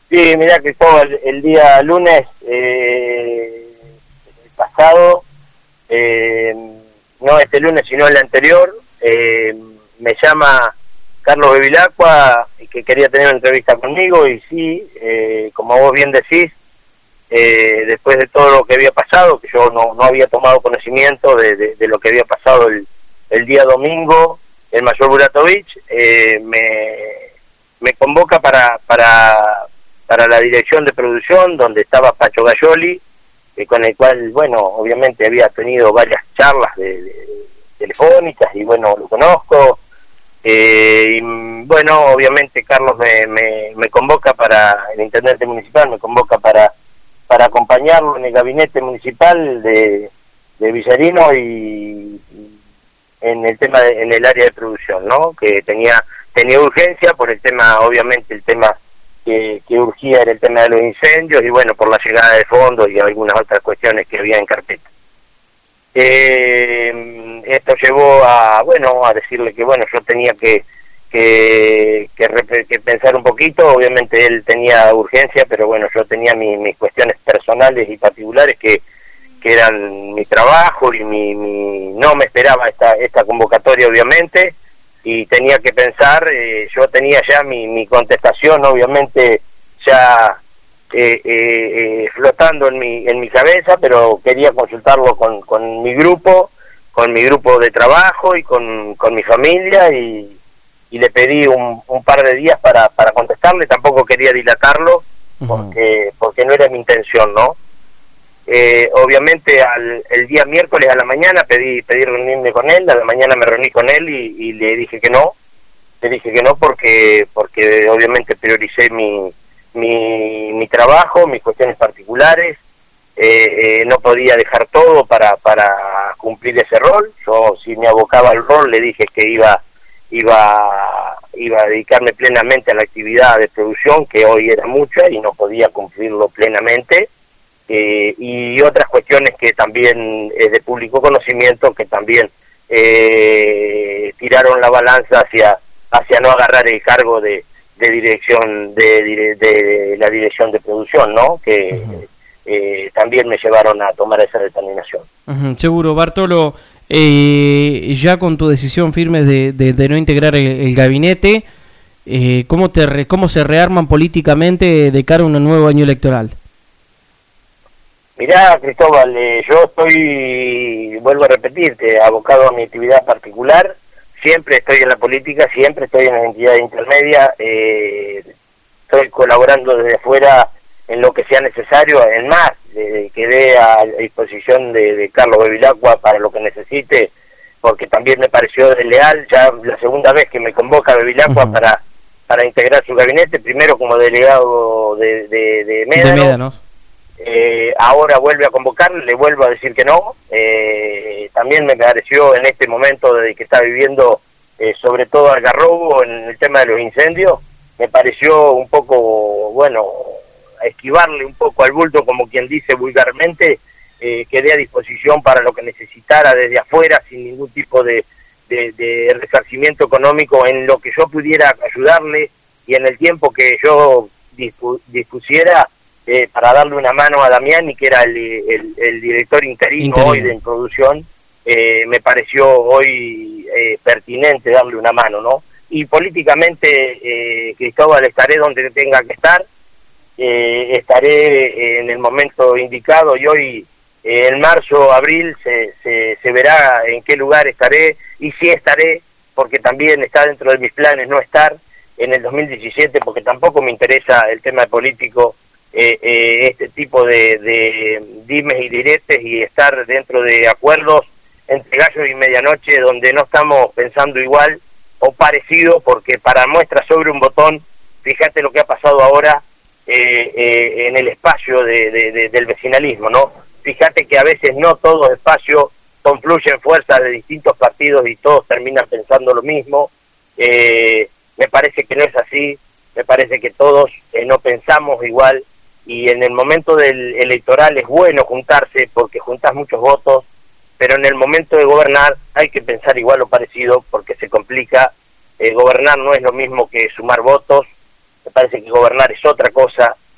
Sí, mirá que el día lunes pasado, no este lunes sino el anterior, me llama Carlos Bevilacqua y que quería tener una entrevista conmigo y sí, como vos bien decís, después de todo lo que había pasado, que yo no había tomado conocimiento de lo que había pasado el día domingo, el mayor Buratovich me convoca para la dirección de producción, donde estaba Pacho Gayoli, con el cual, bueno, obviamente había tenido varias charlas telefónicas y bueno, lo conozco. Y bueno, obviamente Carlos me convoca el intendente municipal me convoca para acompañarlo en el gabinete municipal de Villarino y en el tema en el área de producción, ¿no? Que tenía urgencia por el tema, obviamente el tema que urgía era el tema de los incendios y bueno, por la llegada de fondos y algunas otras cuestiones que había en carpeta. Esto llevó a decirle que bueno, yo tenía que pensar un poquito. Obviamente él tenía urgencia, pero bueno, yo tenía mis cuestiones personales y particulares que eran mi trabajo y no me esperaba esta convocatoria, obviamente, y tenía que pensar. Yo tenía ya mi contestación, obviamente, ya flotando en mi cabeza, pero quería consultarlo con mi grupo de trabajo y con mi familia, y le pedí un par de días para contestarle. Tampoco quería dilatarlo porque no era mi intención, ¿no? Obviamente el día miércoles a la mañana pedí reunirme con él. A la mañana me reuní con él y le dije que no. Porque obviamente prioricé mi trabajo, mis cuestiones particulares. No podía dejar todo para cumplir ese rol. Yo, si me abocaba al rol, le dije que iba a dedicarme plenamente a la actividad de producción, que hoy era mucha y no podía cumplirlo plenamente. Y otras cuestiones que también es de público conocimiento, que también tiraron la balanza hacia no agarrar el cargo de dirección de la dirección de producción, ¿no? Que también me llevaron a tomar esa determinación. Seguro, Bartolo, ya con tu decisión firme de no integrar el gabinete, ¿cómo se rearman políticamente de cara a un nuevo año electoral? Mirá, Cristóbal, yo vuelvo a repetirte, abocado a mi actividad particular. Siempre estoy en la política, siempre estoy en la entidad intermedia, estoy colaborando desde afuera en lo que sea necesario. En más, quedé a disposición de Carlos Bevilacqua para lo que necesite, porque también me pareció desleal. Ya la segunda vez que me convoca Bevilacqua para integrar su gabinete, primero como delegado de Médanos. Ahora vuelve a convocarle, le vuelvo a decir que no. También me pareció en este momento de que está viviendo, sobre todo algarrobo en el tema de los incendios, me pareció un poco, bueno, esquivarle un poco al bulto, como quien dice vulgarmente. Quedé a disposición para lo que necesitara desde afuera, sin ningún tipo de resarcimiento económico, en lo que yo pudiera ayudarle y en el tiempo que yo dispusiera, para darle una mano a Damiani, que era el director interino hoy de producción. Me pareció hoy pertinente darle una mano, ¿no? Y políticamente, Cristóbal, estaré donde tenga que estar, estaré en el momento indicado, y hoy en marzo, abril, se verá en qué lugar estaré, y si estaré, porque también está dentro de mis planes no estar en el 2017, porque tampoco me interesa el tema político, este tipo de dimes y diretes, y estar dentro de acuerdos entre gallos y medianoche donde no estamos pensando igual o parecido, porque para muestra sobre un botón, fíjate lo que ha pasado ahora en el espacio del vecinalismo, ¿no? Fíjate que a veces no todos los espacios confluyen fuerzas de distintos partidos y todos terminan pensando lo mismo. Me parece que no es así, me parece que todos no pensamos igual, y en el momento del electoral es bueno juntarse porque juntás muchos votos, pero en el momento de gobernar hay que pensar igual o parecido, porque se complica. Gobernar no es lo mismo que sumar votos. Me parece que gobernar es otra cosa,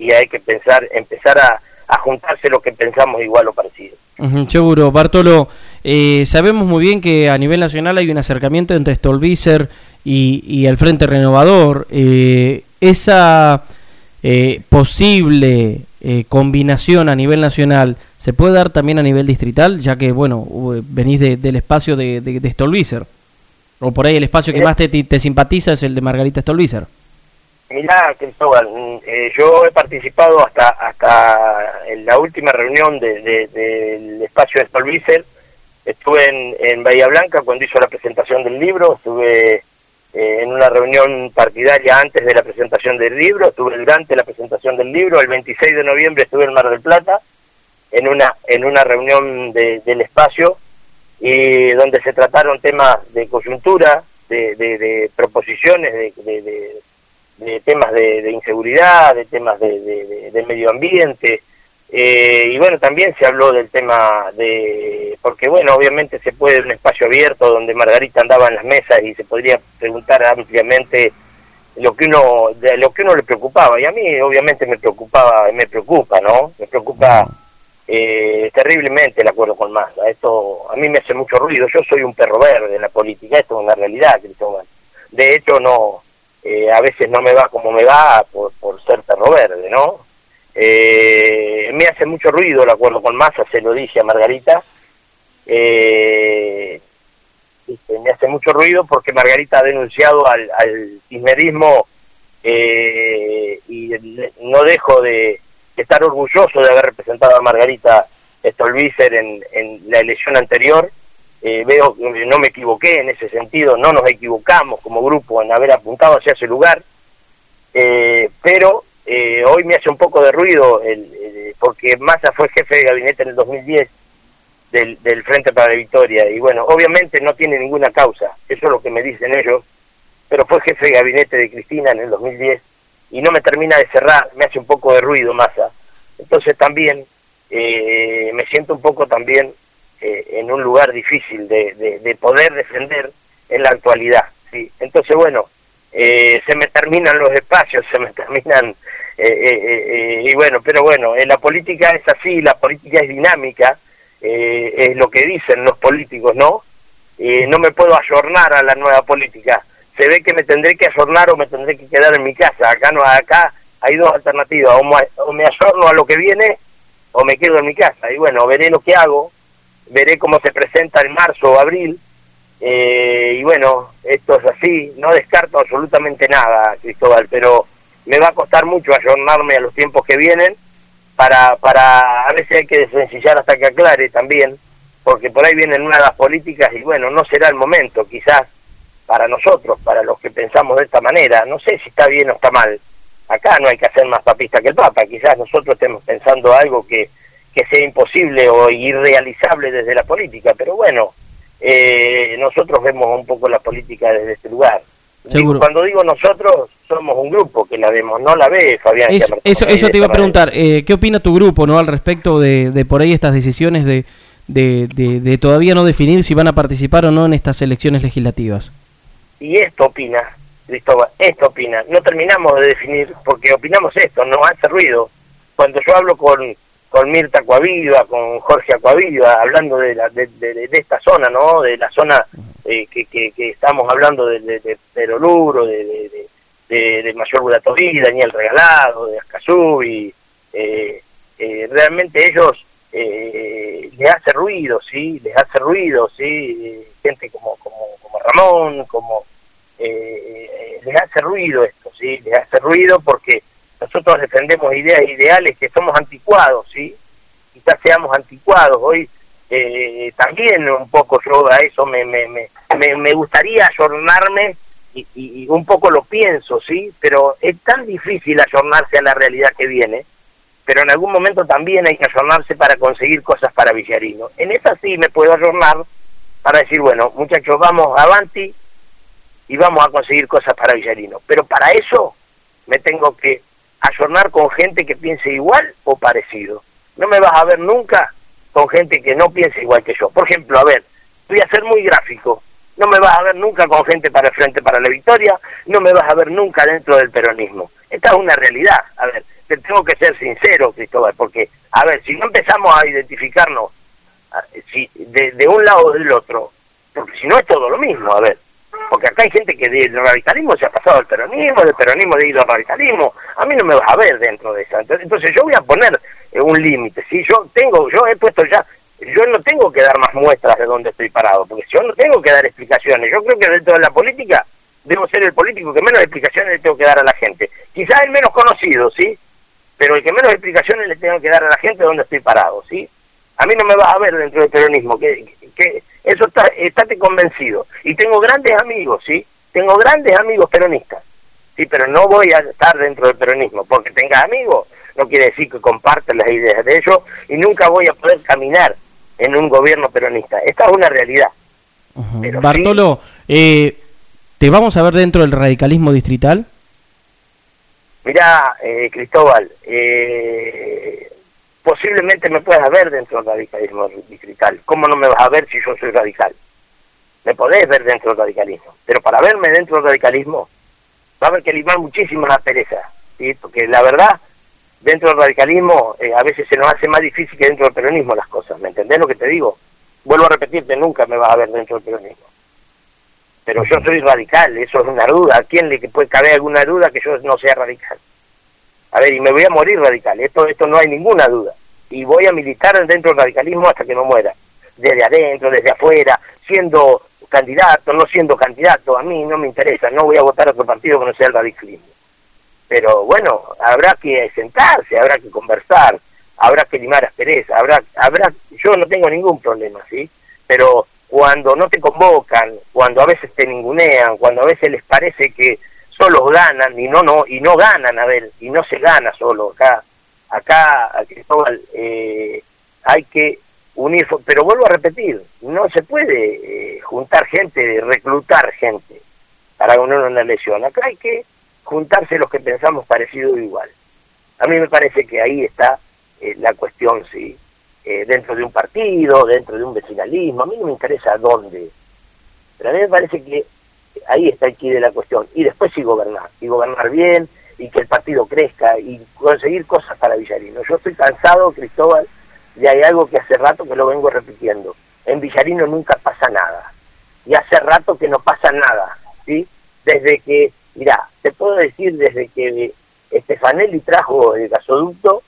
y hay que empezar a juntarse lo que pensamos igual o parecido. Seguro. Bartolo, sabemos muy bien que a nivel nacional hay un acercamiento entre Stolbizer y el Frente Renovador. Esa posible combinación a nivel nacional se puede dar también a nivel distrital, ya que, bueno, venís del espacio de Stolbizer, o por ahí el espacio que más te simpatiza es el de Margarita Stolbizer. Mirá, Cristóbal, yo he participado hasta en la última reunión del espacio de Stolbizer. Estuve en Bahía Blanca cuando hizo la presentación del libro, estuve en una reunión partidaria antes de la presentación del libro, estuve durante la presentación del libro, el 26 de noviembre estuve en Mar del Plata, en una reunión del espacio, y donde se trataron temas de coyuntura, de proposiciones, de temas de inseguridad, de temas de medio ambiente, y bueno, también se habló del tema porque bueno, obviamente se puede un espacio abierto donde Margarita andaba en las mesas y se podría preguntar ampliamente lo que uno le preocupaba, y a mí obviamente me preocupa, ¿no? Me preocupa terriblemente el acuerdo con Massa. Esto a mí me hace mucho ruido. Yo soy un perro verde en la política, esto es una realidad, Cristóbal. De hecho, no, a veces no me va como me va por ser perro verde, ¿no? Me hace mucho ruido el acuerdo con Massa, se lo dije a Margarita. Me hace mucho ruido porque Margarita ha denunciado al kirchnerismo, y no dejo de estar orgulloso de haber representado a Margarita Stolbizer en la elección anterior. Veo que no me equivoqué en ese sentido, no nos equivocamos como grupo en haber apuntado hacia ese lugar, pero hoy me hace un poco de ruido porque Massa fue jefe de gabinete en el 2010 del Frente para la Victoria, y bueno, obviamente no tiene ninguna causa, eso es lo que me dicen ellos, pero fue jefe de gabinete de Cristina en el 2010 y no me termina de cerrar, me hace un poco de ruido Massa. Entonces también me siento un poco también en un lugar difícil de poder defender en la actualidad, ¿sí? Entonces bueno, se me terminan los espacios, se me terminan, y bueno, pero bueno, la política es así, la política es dinámica, es lo que dicen los políticos, ¿no? No me puedo ayornar a la nueva política, se ve que me tendré que ayornar o me tendré que quedar en mi casa. Acá hay dos alternativas, o me ayorno a lo que viene o me quedo en mi casa, y bueno, veré lo que hago, veré cómo se presenta en marzo o abril, y bueno, esto es así, no descarto absolutamente nada, Cristóbal, pero me va a costar mucho ayornarme a los tiempos que vienen, para a veces hay que desencillar hasta que aclare también, porque por ahí vienen nuevas políticas y bueno, no será el momento, quizás para nosotros, para los que pensamos de esta manera, no sé si está bien o está mal. Acá no hay que hacer más papista que el Papa, quizás nosotros estemos pensando algo que sea imposible o irrealizable desde la política, pero bueno, nosotros vemos un poco la política desde este lugar. Cuando digo nosotros, somos un grupo que la vemos, no la ve Fabián. Eso te iba a preguntar, ¿qué opina tu grupo, no, al respecto de por ahí estas decisiones de todavía no definir si van a participar o no en estas elecciones legislativas? Y esto opina, Cristóbal, no terminamos de definir, porque opinamos esto, nos hace ruido. Cuando yo hablo con Mirta Acuaviva, con Jorge Acuaviva, hablando de esta zona, ¿no? De la zona que estamos hablando de Peroluro, de Mayor Buratoví, Daniel Regalado, de Ascasubi, realmente ellos les hace ruido, ¿sí? Gente como Ramón, les hace ruido esto, ¿sí? Les hace ruido porque nosotros defendemos ideales que somos anticuados, ¿sí? Quizás seamos anticuados. Hoy también un poco yo a eso me gustaría ayornarme y un poco lo pienso, ¿sí? Pero es tan difícil ayornarse a la realidad que viene, pero en algún momento también hay que ayornarse para conseguir cosas para Villarino. En esa sí me puedo ayornar para decir, bueno, muchachos, vamos avanti y vamos a conseguir cosas para Villarino. Pero para eso me tengo que ayornar con gente que piense igual o parecido. No me vas a ver nunca con gente que no piense igual que yo. Por ejemplo, a ver, voy a ser muy gráfico. No me vas a ver nunca con gente para el Frente para la Victoria, no me vas a ver nunca dentro del peronismo. Esta es una realidad, a ver. te tengo que ser sincero, Cristóbal, porque, a ver, si no empezamos a identificarnos si de un lado o del otro, porque si no es todo lo mismo, a ver, porque acá hay gente que del radicalismo se ha pasado al peronismo, del peronismo de ido al radicalismo, a mí no me vas a ver dentro de eso. Entonces yo voy a poner un límite, ¿sí? Yo he puesto ya, yo no tengo que dar más muestras de dónde estoy parado, porque yo no tengo que dar explicaciones. Yo creo que dentro de la política debo ser el político que menos explicaciones le tengo que dar a la gente. Quizás el menos conocido, ¿sí? Pero el que menos explicaciones le tengo que dar a la gente de dónde estoy parado, ¿sí? A mí no me vas a ver dentro del peronismo, que eso estate convencido. Y tengo grandes amigos, ¿sí? Tengo grandes amigos peronistas, ¿sí? Pero no voy a estar dentro del peronismo. Porque tenga amigos, no quiere decir que compartan las ideas de ellos, y nunca voy a poder caminar en un gobierno peronista. Esta es una realidad. Pero Bartolo, sí, ¿te vamos a ver dentro del radicalismo distrital? Mirá, Cristóbal, posiblemente me puedas ver dentro del radicalismo distrital. ¿Cómo no me vas a ver si yo soy radical? Me podés ver dentro del radicalismo, pero para verme dentro del radicalismo va a haber que limar muchísimas asperezas, ¿sí? Porque la verdad, dentro del radicalismo a veces se nos hace más difícil que dentro del peronismo las cosas. ¿Me entendés lo que te digo? Vuelvo a repetirte, nunca me vas a ver dentro del peronismo. Pero yo soy radical, eso es una duda. ¿A quién le puede caber alguna duda que yo no sea radical? A ver, y me voy a morir radical, esto no hay ninguna duda. Y voy a militar dentro del radicalismo hasta que no muera. Desde adentro, desde afuera, siendo candidato, no siendo candidato, a mí no me interesa, no voy a votar a otro partido que no sea el radicalismo. Pero bueno, habrá que sentarse, habrá que conversar, habrá que limar asperezas, yo no tengo ningún problema, ¿sí? Pero cuando no te convocan, cuando a veces te ningunean, cuando a veces les parece que solos ganan y no ganan, a ver, y no se gana solo acá Cristóbal, hay que unir, pero vuelvo a repetir, no se puede juntar gente, reclutar gente para unir una elección. Acá hay que juntarse los que pensamos parecido o igual. A mí me parece que ahí está la cuestión, sí, dentro de un partido, dentro de un vecinalismo, a mí no me interesa dónde, pero a mí me parece que ahí está el quid de la cuestión, y después sí gobernar bien, y que el partido crezca, y conseguir cosas para Villarino. Yo estoy cansado, Cristóbal, y hay algo que hace rato que lo vengo repitiendo, en Villarino nunca pasa nada, y hace rato que no pasa nada, ¿sí? Desde que, mirá, te puedo decir, desde que Stefanelli trajo el gasoducto,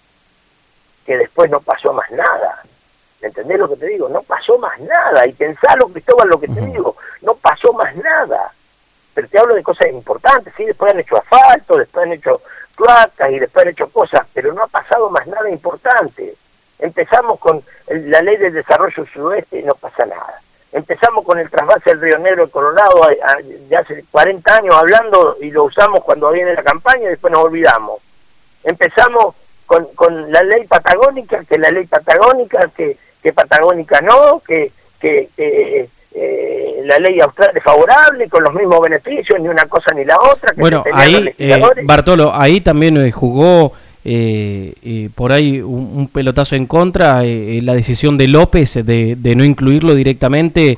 que después no pasó más nada. ¿Entendés lo que te digo? No pasó más nada. Y pensalo, Cristóbal, lo que te digo, no pasó más nada. Pero te hablo de cosas importantes, sí, después han hecho asfalto, después han hecho cloacas y después han hecho cosas, pero no ha pasado más nada importante. Empezamos con la ley del desarrollo sudoeste y no pasa nada. Empezamos con el trasvase del Río Negro de Colorado de hace 40 años hablando, y lo usamos cuando viene la campaña y después nos olvidamos. Empezamos con la ley patagónica, que Patagónica no, que la ley austral es favorable, con los mismos beneficios, ni una cosa ni la otra. Que bueno, ahí, Bartolo, ahí también jugó por ahí un pelotazo en contra, la decisión de López de no incluirlo directamente,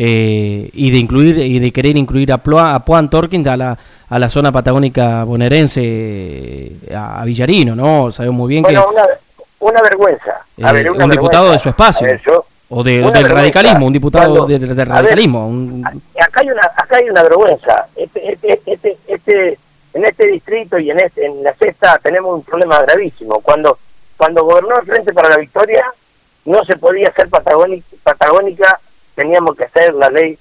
y de querer incluir a Puan Torkins a la zona patagónica bonaerense, a Villarino, ¿no? Sabemos muy bien que una vergüenza. A ver, un diputado de su espacio, o del radicalismo, un diputado del radicalismo. Acá hay una vergüenza. En este distrito y en la sexta tenemos un problema gravísimo. Cuando gobernó el Frente para la Victoria, no se podía hacer patagónica, teníamos que hacer la ley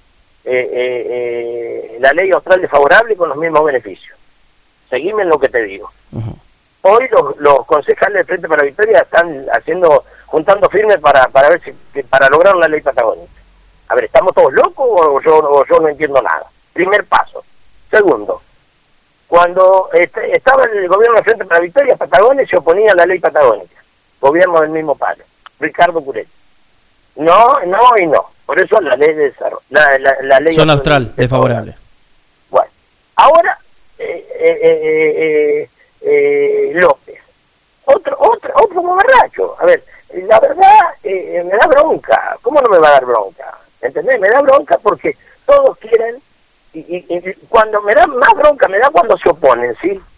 austral desfavorable con los mismos beneficios. Seguime en lo que te digo. Hoy los concejales del Frente para la Victoria están juntando firmes para ver para lograr la ley patagónica. A ver, ¿estamos todos locos o yo no entiendo nada? Primer paso. Segundo, cuando estaba en el gobierno del Frente para la Victoria, Patagones se oponía a la ley patagónica. Gobierno del mismo palo, Ricardo Curel. No y no. Por eso la ley de desarrollo, la ley zona austral desfavorable. Bueno, ahora López, otro mamarracho. A ver, la verdad me da bronca. ¿Cómo no me va a dar bronca? ¿Entendés? Me da bronca porque todos quieren, y cuando me da más bronca me da cuando se oponen, ¿sí?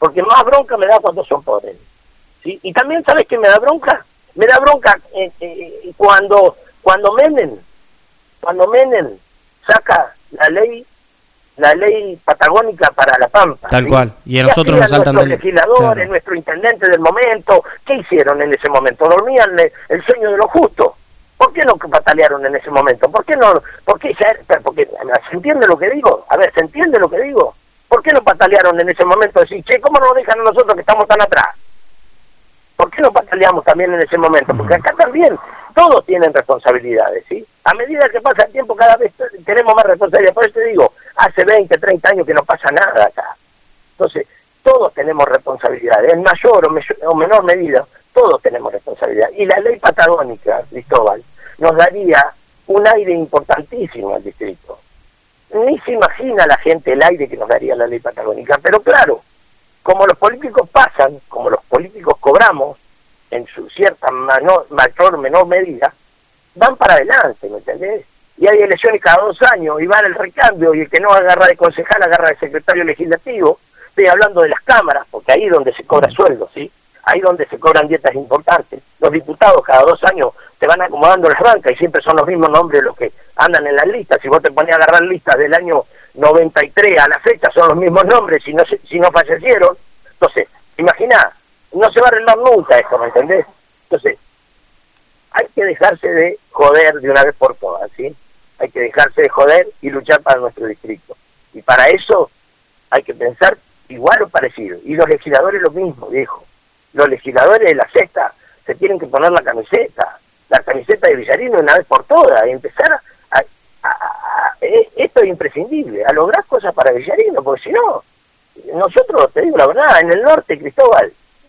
porque más bronca me da cuando son pobres, ¿sí? Y también, ¿sabes qué me da bronca? Me da bronca cuando Menem saca la ley patagónica para La Pampa. Tal ¿sí? cual, y a nosotros nos saltan nuestros legisladores, claro. Nuestro intendente del momento, ¿qué hicieron en ese momento? Dormían el sueño de los justos. ¿Por qué no patalearon en ese momento? ¿Por qué no? Porque ¿se entiende lo que digo? A ver, ¿se entiende lo que digo? ¿Por qué no patalearon en ese momento? Decir, che, ¿cómo nos dejan a nosotros que estamos tan atrás? ¿Por qué no pataleamos también en ese momento? Porque acá también todos tienen responsabilidades, ¿sí? A medida que pasa el tiempo, cada vez tenemos más responsabilidades. Por eso te digo, hace 20, 30 años que no pasa nada acá. Entonces, todos tenemos responsabilidades, en mayor o menor medida, todos tenemos responsabilidad. Y la ley patagónica, Cristóbal, nos daría un aire importantísimo al distrito. Ni se imagina la gente el aire que nos daría la ley patagónica, pero claro, como los políticos pasan, como los políticos cobramos, en su cierta mayor o menor medida, van para adelante, ¿me entendés? Y hay elecciones cada 2 años, y van el recambio, y el que no agarra de concejal, agarra de secretario legislativo. Estoy hablando de las cámaras, porque ahí es donde se cobra sueldo, ¿sí? Ahí donde se cobran dietas importantes. Los diputados cada 2 años se van acomodando las bancas, y siempre son los mismos nombres los que andan en las listas. Si vos te pones a agarrar listas del año 93 a la fecha, son los mismos nombres, si no fallecieron. Entonces, imagina, no se va a arreglar nunca esto, ¿me entendés? Entonces, hay que dejarse de joder de una vez por todas, ¿sí? Hay que dejarse de joder y luchar para nuestro distrito. Y para eso hay que pensar igual o parecido. Y los legisladores lo mismo, viejo. Los legisladores de la sexta se tienen que poner la camiseta de Villarino una vez por todas, y empezar esto es imprescindible, a lograr cosas para Villarino, porque si no, nosotros, te digo la verdad, en el norte, Cristóbal,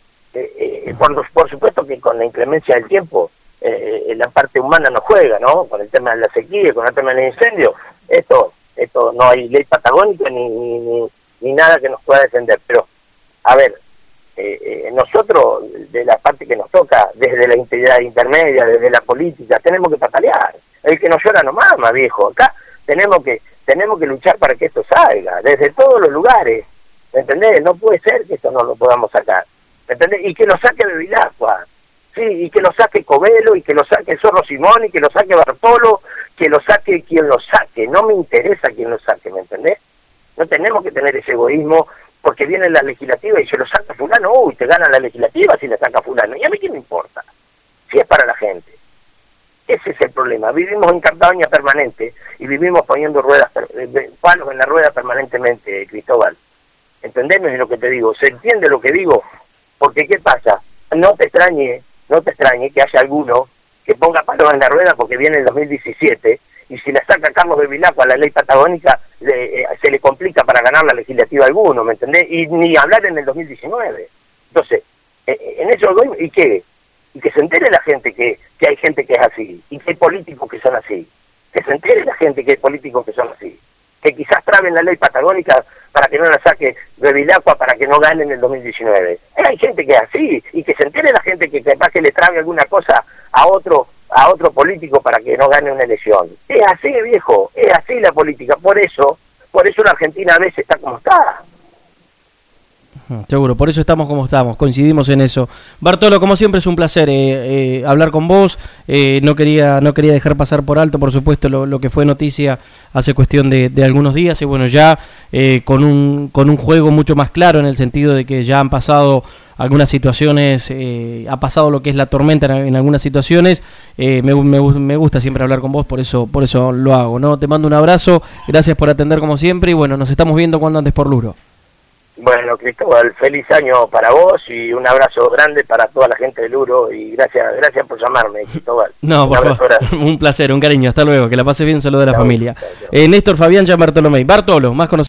por supuesto que con la inclemencia del tiempo, la parte humana no juega, ¿no? Con el tema de la sequía, con el tema del incendio, esto no hay ley patagónica ni nada que nos pueda defender. Pero, a ver, nosotros, de la parte que nos toca, desde la integridad intermedia, desde la política, tenemos que patalear. El que no llora no mama, viejo. Acá tenemos que luchar para que esto salga, desde todos los lugares, ¿me entendés? No puede ser que esto no lo podamos sacar, ¿me entendés? Y que lo saque Bevilacqua, sí, y que lo saque Covelo, y que lo saque Zorro Simón, y que lo saque Bartolo, que lo saque quien lo saque. No me interesa quien lo saque, ¿me entendés? No tenemos que tener ese egoísmo, porque viene la legislativa y se lo saca fulano, uy, te gana la legislativa si le saca fulano. ¿Y a mí qué me importa? Si es para la gente. Ese es el problema. Vivimos en campaña permanente y vivimos poniendo palos en la rueda permanentemente, Cristóbal. ¿Entendeme lo que te digo? ¿Se entiende lo que digo? Porque ¿qué pasa? No te extrañe que haya alguno que ponga palos en la rueda porque viene el 2017 y si la saca Carlos Bevilacqua a la ley patagónica se le complica para ganar la legislativa a alguno, ¿me entendés? Y ni hablar en el 2019. Entonces, en eso, ¿y qué? Y que se entere la gente que hay gente que es así, y que hay políticos que son así. Que se entere la gente que hay políticos que son así. Que quizás traben la ley patagónica para que no la saque Bevilacqua para que no gane en el 2019. Hay gente que es así, y que se entere la gente que capaz que le trabe alguna cosa a otro político para que no gane una elección. Es así, viejo, es así la política. Por eso la Argentina a veces está como está. Seguro, por eso estamos como estamos, coincidimos en eso. Bartolo, como siempre es un placer hablar con vos. No quería dejar pasar por alto, por supuesto, lo que fue noticia hace cuestión de algunos días, y bueno, ya con un juego mucho más claro, en el sentido de que ya han pasado algunas situaciones, ha pasado lo que es la tormenta en algunas situaciones. Me gusta siempre hablar con vos, por eso lo hago, ¿no? Te mando un abrazo, gracias por atender como siempre, y bueno, nos estamos viendo cuando andes por Luro. Bueno, Cristóbal, feliz año para vos y un abrazo grande para toda la gente de Luro, y gracias por llamarme, Cristóbal. No, por favor, un placer, un cariño, hasta luego, que la pases bien, saludo de la familia. Chau. Néstor Fabián Jean Bartolomé, Bartolo, más conocido.